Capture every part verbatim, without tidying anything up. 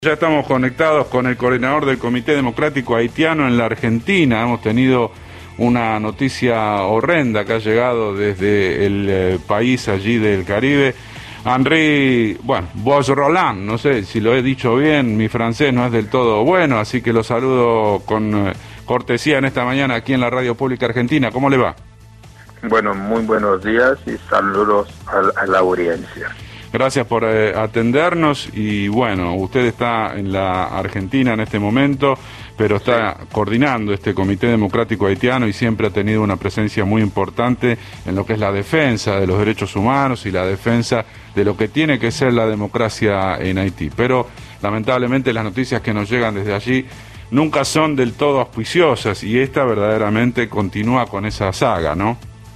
Ya estamos conectados con el coordinador del Comité Democrático Haitiano en la Argentina. Hemos tenido una noticia horrenda que ha llegado desde el eh, país allí del Caribe. Henri, bueno, Bois Roland, no sé si lo he dicho bien, mi francés no es del todo bueno, así que lo saludo con eh, cortesía en esta mañana aquí en la Radio Pública Argentina. ¿Cómo le va? Bueno, muy buenos días y saludos a, a la audiencia. Gracias por eh, atendernos y bueno, usted está en la Argentina en este momento, pero está sí. coordinando este Comité Democrático Haitiano y siempre ha tenido una presencia muy importante en lo que es la defensa de los derechos humanos y la defensa de lo que tiene que ser la democracia en Haití. Pero lamentablemente las noticias que nos llegan desde allí nunca son del todo auspiciosas y esta verdaderamente continúa con esa saga, ¿no?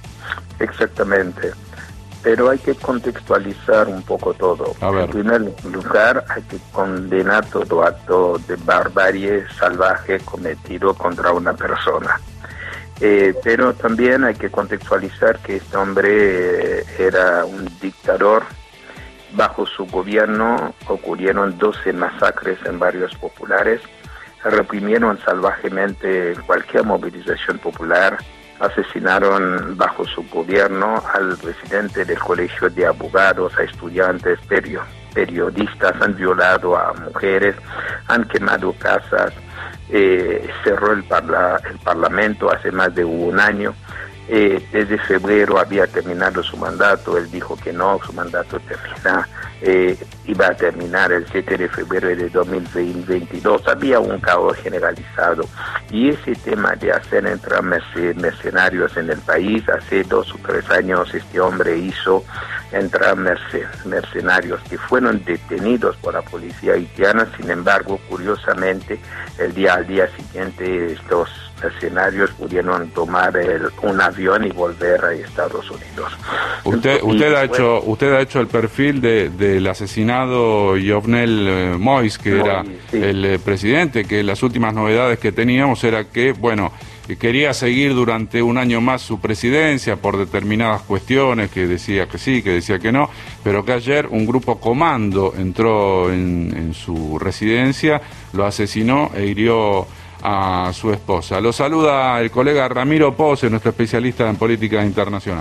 Exactamente. Pero hay que contextualizar un poco todo. En primer lugar, hay que condenar todo acto de barbarie salvaje cometido contra una persona. Eh, pero también hay que contextualizar que este hombre eh, era un dictador. Bajo su gobierno ocurrieron doce masacres en barrios populares, reprimieron salvajemente cualquier movilización popular, asesinaron bajo su gobierno al presidente del Colegio de Abogados, a estudiantes, perio, periodistas, han violado a mujeres, han quemado casas, eh, cerró el, parla, el Parlamento hace más de un año. Eh, desde febrero había terminado su mandato, él dijo que no, su mandato termina, eh, iba a terminar el siete de febrero de dos mil veintidós, había un caos generalizado y ese tema de hacer entrar mercenarios en el país, hace dos o tres años este hombre hizo entrar mercenarios que fueron detenidos por la policía haitiana. Sin embargo, curiosamente, el día al día siguiente estos mercenarios pudieron tomar el, un avión y volver a Estados Unidos. Usted, usted ha hecho, usted ha hecho el perfil de del asesinado Jovenel eh, Moïse, que Moïse, era sí. el eh, presidente, que las últimas novedades que teníamos era que, bueno, quería seguir durante un año más su presidencia por determinadas cuestiones, que decía que sí, que decía que no, pero que ayer un grupo comando entró en, en su residencia, lo asesinó e hirió a su esposa. Lo saluda el colega Ramiro Pose, nuestro especialista en política internacional.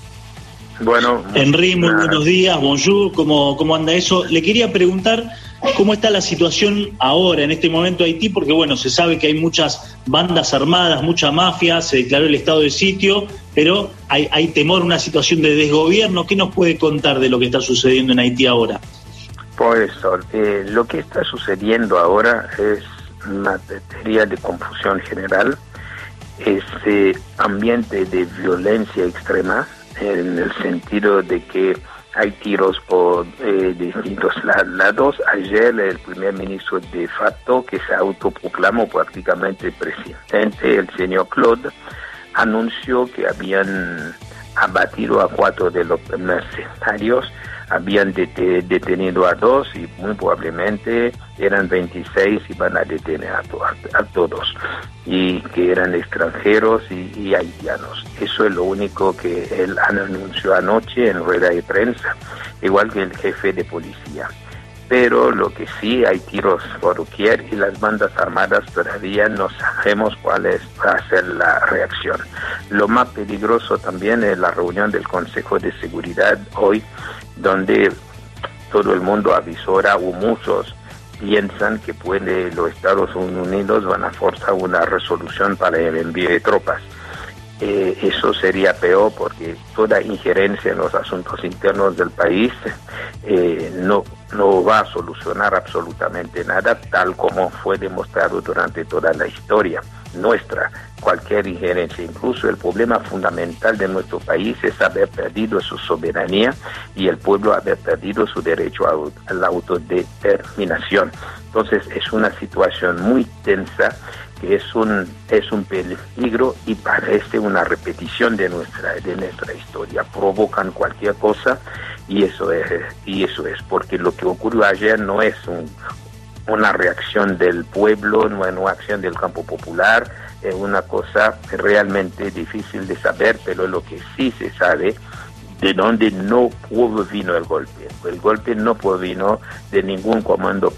Bueno, Henri, muy buenos días, bonjour, ¿cómo, cómo anda eso? Le quería preguntar cómo está la situación ahora, en este momento de Haití, porque bueno, se sabe que hay muchas bandas armadas, mucha mafia, se declaró el estado de sitio, pero hay, hay temor, una situación de desgobierno. ¿Qué nos puede contar de lo que está sucediendo en Haití ahora? Por eso, eh, lo que está sucediendo ahora es materia de confusión general, ese ambiente de violencia extrema, en el sentido de que hay tiros por eh, distintos lados. Ayer el primer ministro de facto, que se autoproclamó prácticamente presidente, el señor Claude, anunció que habían abatido a cuatro de los mercenarios, habían det- detenido a dos y muy probablemente eran veintiséis y van a detener a, to- a todos, y que eran extranjeros y, y haitianos. Eso es lo único que él anunció anoche en rueda de prensa, igual que el jefe de policía. Pero lo que sí, hay tiros por doquier y las bandas armadas todavía no sabemos cuál es, va a ser la reacción. Lo más peligroso también es la reunión del Consejo de Seguridad hoy, donde todo el mundo avisora o muchos piensan que puede los Estados Unidos van a forzar una resolución para el envío de tropas. Eh, eso sería peor porque toda injerencia en los asuntos internos del país eh, no, no va a solucionar absolutamente nada, tal como fue demostrado durante toda la historia nuestra. Cualquier injerencia, incluso el problema fundamental de nuestro país es haber perdido su soberanía y el pueblo haber perdido su derecho a, a la autodeterminación. Entonces es una situación muy tensa, que es un es un peligro y parece una repetición de nuestra de nuestra historia. Provocan cualquier cosa y eso es y eso es porque lo que ocurrió ayer no es un, una reacción del pueblo, no es una acción del campo popular, es una cosa realmente difícil de saber, pero lo que sí se sabe de dónde no provino el golpe. El golpe no provino de ningún comando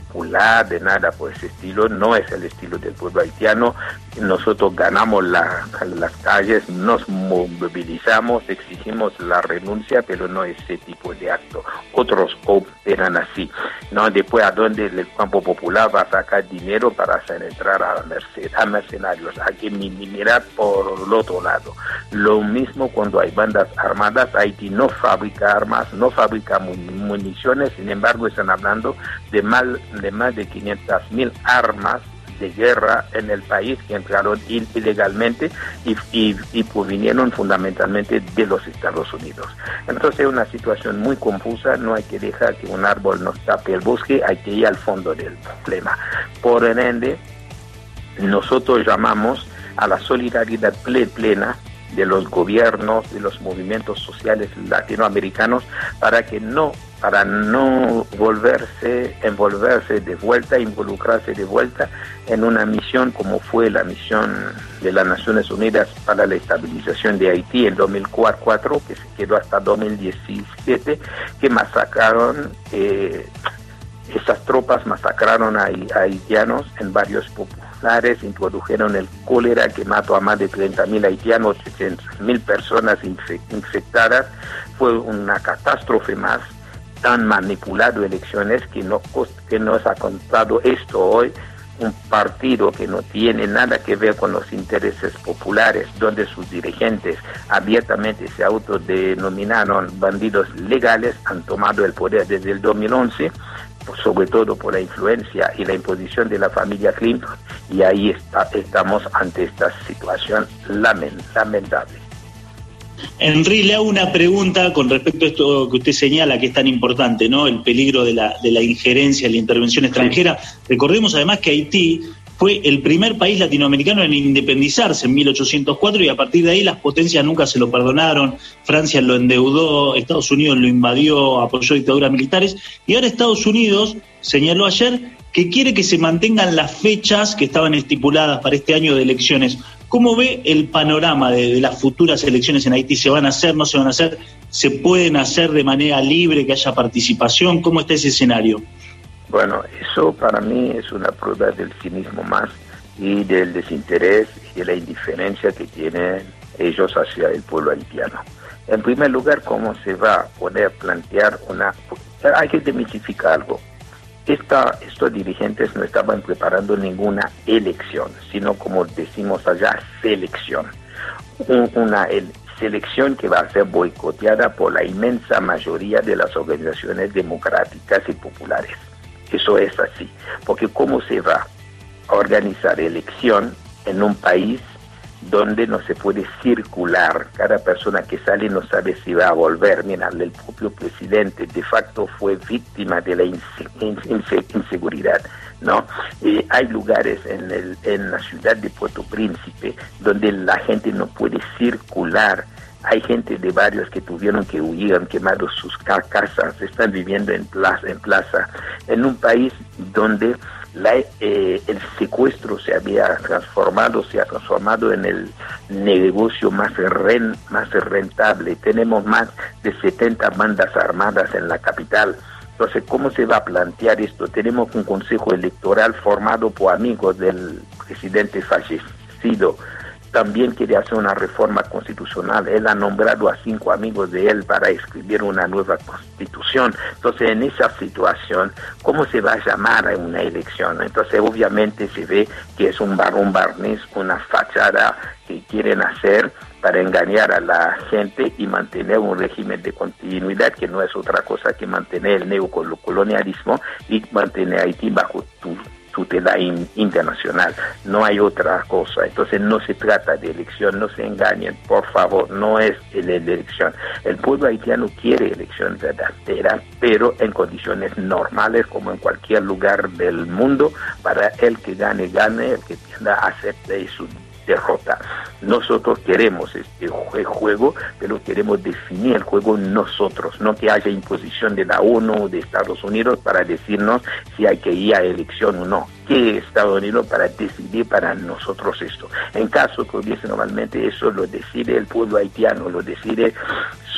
popular, de nada por ese estilo, no es el estilo del pueblo haitiano. Nosotros ganamos la, las calles, nos movilizamos, exigimos la renuncia, pero no ese tipo de acto. Otros operan así, ¿no? Después, ¿a dónde el campo popular va a sacar dinero para hacer entrar a, merced, a mercenarios? Hay que mirar por el otro lado. Lo mismo cuando hay bandas armadas. Haití no fabrica armas, no fabrica municiones, sin embargo están hablando de más de, más de quinientas mil armas de guerra en el país que entraron ilegalmente y, y, y provinieron fundamentalmente de los Estados Unidos. Entonces es una situación muy confusa, no hay que dejar que un árbol nos tape el bosque, hay que ir al fondo del problema. Por ende, nosotros llamamos a la solidaridad plena de los gobiernos, de los movimientos sociales latinoamericanos, para que no, para no volverse, envolverse de vuelta, involucrarse de vuelta en una misión como fue la misión de las Naciones Unidas para la estabilización de Haití en dos mil cuatro, que se quedó hasta dos mil diecisiete, que masacraron, eh, esas tropas masacraron a, a haitianos en varios populares, introdujeron el cólera que mató a más de treinta mil haitianos, ochocientas mil personas infectadas. Fue una catástrofe más. Han manipulado elecciones que, no, que nos ha contado esto hoy, un partido que no tiene nada que ver con los intereses populares, donde sus dirigentes abiertamente se autodenominaron bandidos legales, han tomado el poder desde el dos mil once, sobre todo por la influencia y la imposición de la familia Clinton, y ahí está, estamos ante esta situación lamentable. Henry, le hago una pregunta con respecto a esto que usted señala, que es tan importante, ¿no? El peligro de la, de la injerencia, la intervención extranjera. Sí. Recordemos además que Haití fue el primer país latinoamericano en independizarse en mil ochocientos cuatro y a partir de ahí las potencias nunca se lo perdonaron. Francia lo endeudó, Estados Unidos lo invadió, apoyó dictaduras militares, y ahora Estados Unidos señaló ayer que quiere que se mantengan las fechas que estaban estipuladas para este año de elecciones. ¿Cómo ve el panorama de, de las futuras elecciones en Haití? ¿Se van a hacer, no se van a hacer? ¿Se pueden hacer de manera libre, que haya participación? ¿Cómo está ese escenario? Bueno, eso para mí es una prueba del cinismo más y del desinterés y de la indiferencia que tienen ellos hacia el pueblo haitiano. En primer lugar, ¿cómo se va a poder plantear una... Hay que demitificar algo. Esta, estos dirigentes no estaban preparando ninguna elección, sino, como decimos allá, selección. Un, una el, selección que va a ser boicoteada por la inmensa mayoría de las organizaciones democráticas y populares. Eso es así, porque ¿cómo se va a organizar elección en un país donde no se puede circular? Cada persona que sale no sabe si va a volver. Mira, el propio presidente de facto fue víctima de la inseguridad, ¿no? Eh, hay lugares en, el, en la ciudad de Puerto Príncipe donde la gente no puede circular. Hay gente de barrios que tuvieron que huir, han quemado sus casas, están viviendo en plaza, en plaza, en un país donde la, eh, el secuestro se había transformado, se ha transformado en el negocio más, ren, más rentable. Tenemos más de setenta bandas armadas en la capital. Entonces, ¿cómo se va a plantear esto? Tenemos un consejo electoral formado por amigos del presidente fallecido. También quiere hacer una reforma constitucional. Él ha nombrado a cinco amigos de él para escribir una nueva constitución. Entonces, en esa situación, ¿cómo se va a llamar a una elección? Entonces, obviamente se ve que es un barón barniz, una fachada que quieren hacer para engañar a la gente y mantener un régimen de continuidad que no es otra cosa que mantener el neocolonialismo y mantener a Haití bajo tu tutela in, internacional. No hay otra cosa. Entonces no se trata de elección, no se engañen, por favor, no es la elección. El pueblo haitiano quiere elección verdadera, pero en condiciones normales, como en cualquier lugar del mundo. Para el que gane, gane, el que pierda, acepte su derrota. Nosotros queremos este juego, pero queremos definir el juego nosotros, no que haya imposición de la ONU o de Estados Unidos para decirnos si hay que ir a elección o no. ¿Qué es Estados Unidos para decidir para nosotros esto? En caso que hubiese normalmente eso, lo decide el pueblo haitiano, lo decide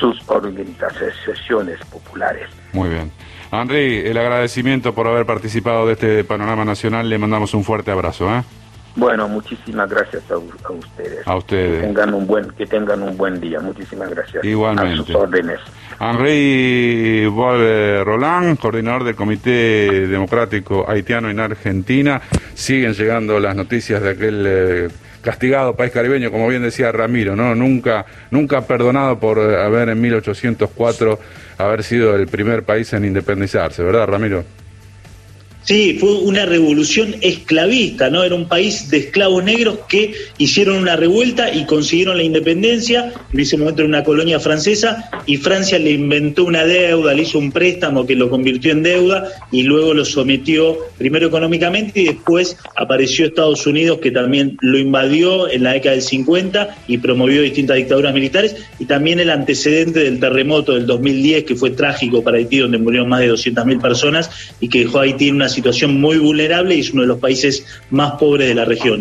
sus organizaciones populares. Muy bien. Henry, el agradecimiento por haber participado de este panorama nacional, le mandamos un fuerte abrazo, ¿eh? Bueno, muchísimas gracias a, a ustedes. A ustedes. Que tengan un buen, que tengan un buen día. Muchísimas gracias. Igualmente. A sus órdenes. Henry Boll Roland, coordinador del Comité Democrático Haitiano en Argentina. Siguen llegando las noticias de aquel eh, castigado país caribeño, como bien decía Ramiro, ¿no? Nunca, nunca perdonado por haber en mil ochocientos cuatro haber sido el primer país en independizarse, ¿verdad, Ramiro? Sí, fue una revolución esclavista, ¿no? Era un país de esclavos negros que hicieron una revuelta y consiguieron la independencia. En ese momento era una colonia francesa y Francia le inventó una deuda, le hizo un préstamo que lo convirtió en deuda y luego lo sometió primero económicamente y después apareció Estados Unidos, que también lo invadió en la década del cincuenta y promovió distintas dictaduras militares, y también el antecedente del terremoto del dos mil diez, que fue trágico para Haití, donde murieron más de doscientas mil personas y que dejó a Haití en una situación muy vulnerable y es uno de los países más pobres de la región.